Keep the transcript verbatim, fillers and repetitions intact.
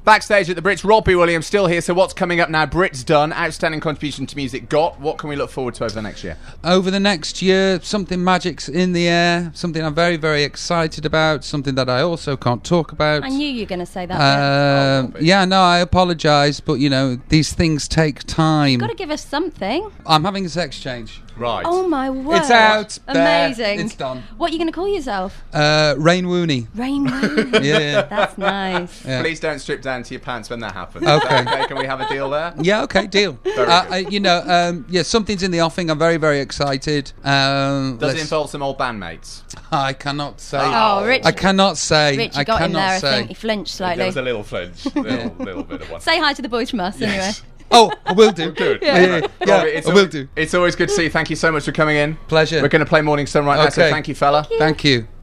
Backstage at the Brits, Robbie Williams still here. So what's coming up now? Brits done. Outstanding contribution to music got. What can we look forward to over the next year? Over the next year, something magic's in the air, something I'm very, very excited about, something that I also can't talk about. I knew you were going to say that. Uh, oh, yeah, no, I apologise, but, you know, these things take time. You've got to give us something. I'm having a sex change. Right. Oh, my word. It's out. There. Amazing. It's done. What are you going to call yourself? Uh, Rain Wooney. Rain Wooney. Yeah. That's nice. Yeah. Please don't strip down to your pants when that happens. Okay. okay. Can we have a deal there? Yeah, okay, deal. Very uh, good. I, you know, um, yeah, something's in the offing. I'm very, very excited. Um, Does it let's- involve some old bandmates? I cannot say. Oh, Rich. I cannot say. Rich, I you got him cannot there. I say. think he flinched slightly. There was a little flinch. little, little bit of one. Say hi to the boys from us, anyway. Oh, I will do. Good. Yeah, yeah, yeah. Yeah, Robbie, it's I al- will do. It's always good to see you. Thank you so much for coming in. Pleasure. We're going to play Morning Sun right now, so Okay. thank you, fella. Thank you.